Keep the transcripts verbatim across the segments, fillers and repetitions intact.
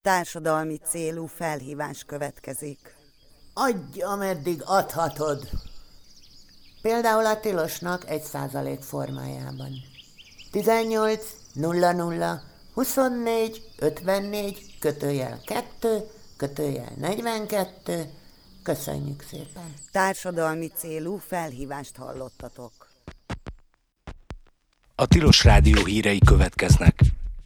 Társadalmi célú felhívás következik. Adj, ameddig adhatod. Például a tilosnak egy százalék formájában. tizennyolc nulla nulla huszonnégy ötvennégy kötőjel kettő kötőjel negyvenkettő. Köszönjük szépen. Társadalmi célú felhívást hallottatok. A Tilos Rádió hírei következnek.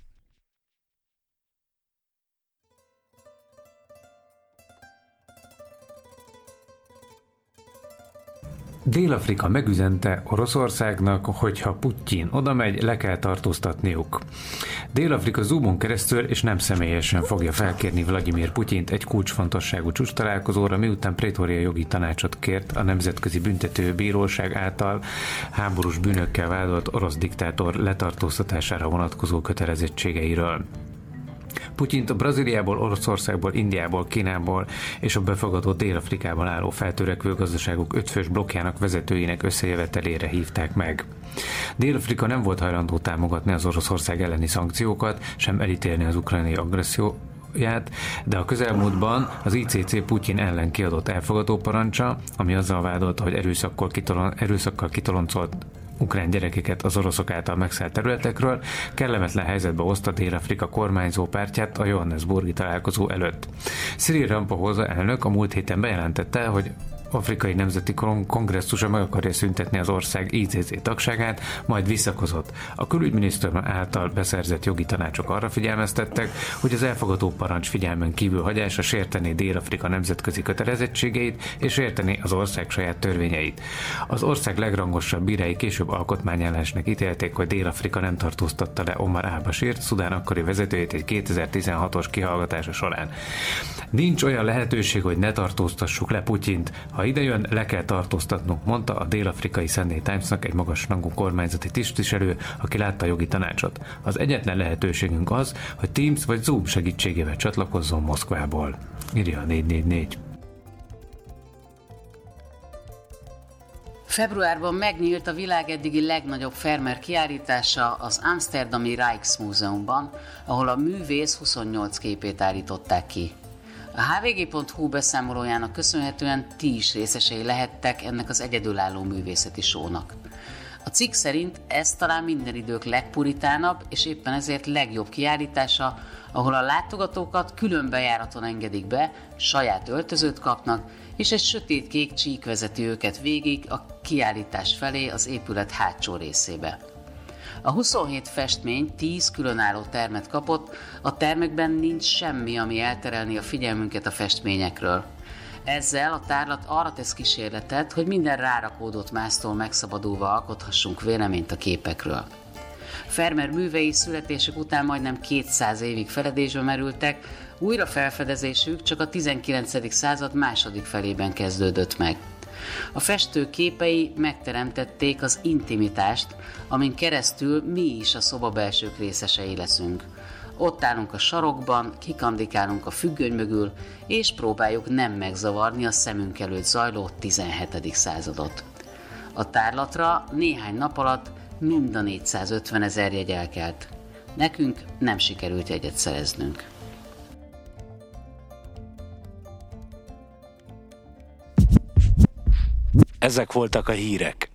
Dél-Afrika megüzente Oroszországnak, hogyha Putyin odamegy, le kell tartóztatniuk. Dél-Afrika Zoomon keresztül és nem személyesen fogja felkérni Vladimir Putyint egy kulcsfontosságú csúcstalálkozóra, miután Pretória jogi tanácsot kért a Nemzetközi Büntetőbíróság által háborús bűnökkel vádolt orosz diktátor letartóztatására vonatkozó kötelezettségeiről. Putyint a Brazíliából, Oroszországból, Indiából, Kínából és a befogadó Dél-Afrikában álló feltörekvő gazdaságok ötfős blokkjának vezetőinek összejövetelére hívták meg. Dél-Afrika nem volt hajlandó támogatni az Oroszország elleni szankciókat, sem elítélni az ukrajnai agresszióját, de a közelmúltban az I C C Putyin ellen kiadott elfogadó parancsa, ami azzal vádolta, hogy erőszakkal, kitolon, erőszakkal kitoloncolt ukrán gyerekeket az oroszok által megszállt területekről, kellemetlen helyzetbe hozta Dél-Afrika kormányzó pártját a Johannesburgi találkozó előtt. Cyril Ramaphosa elnök a múlt héten bejelentette, hogy Afrikai Nemzeti Kongresszusa meg akarja szüntetni az ország I C C tagságát, majd visszakozott. A külügyminiszter által beszerzett jogi tanácsok arra figyelmeztettek, hogy az elfogadó parancs figyelmen kívül hagyása sértené Dél-Afrika nemzetközi kötelezettségeit és sértené az ország saját törvényeit. Az ország legrangosabb bírái később alkotmányellensnek ítélték, hogy Dél-Afrika nem tartóztatta le Omar al-Bashírt, Szudán akkori vezetőjét egy kétezer-tizenhatos kihallgatása során. Nincs olyan lehetőség, hogy ne tartóztassuk le Putyint. Ha idejön, le kell tartóztatnunk, mondta a dél-afrikai Sunday Timesnak egy magas rangú kormányzati tisztviselő, aki látta a jogi tanácsot. Az egyetlen lehetőségünk az, hogy Teams vagy Zoom segítségével csatlakozzon Moszkvából, írja a négy négy négy. Februárban megnyílt a világ eddigi legnagyobb Vermeer kiállítása az Amsterdami Rijksmuseumban, ahol a művész huszonnyolc képét állították ki. A há vé gé pont hú beszámolójának köszönhetően ti is részesei lehettek ennek az egyedülálló művészeti sónak. A cikk szerint ez talán minden idők legpuritánabb és éppen ezért legjobb kiállítása, ahol a látogatókat külön bejáraton engedik be, saját öltözőt kapnak, és egy sötétkék csík vezeti őket végig a kiállítás felé az épület hátsó részébe. A huszonhét festmény tíz különálló termet kapott, a termekben nincs semmi, ami elterelni a figyelmünket a festményekről. Ezzel a tárlat arra tesz kísérletet, hogy minden rárakódott másztól megszabadulva alkothassunk véleményt a képekről. Vermeer művei születésük után majdnem kétszáz évig feledésbe merültek, újra felfedezésük csak a tizenkilencedik század második felében kezdődött meg. A festő képei megteremtették az intimitást, amin keresztül mi is a szobabelsők részesei leszünk. Ott állunk a sarokban, kikandikálunk a függöny mögül, és próbáljuk nem megzavarni a szemünk előtt zajló tizenhetedik századot. A tárlatra néhány nap alatt mind a négyszázötven ezer jegy elkelt. Nekünk nem sikerült jegyet szereznünk. Ezek voltak a hírek.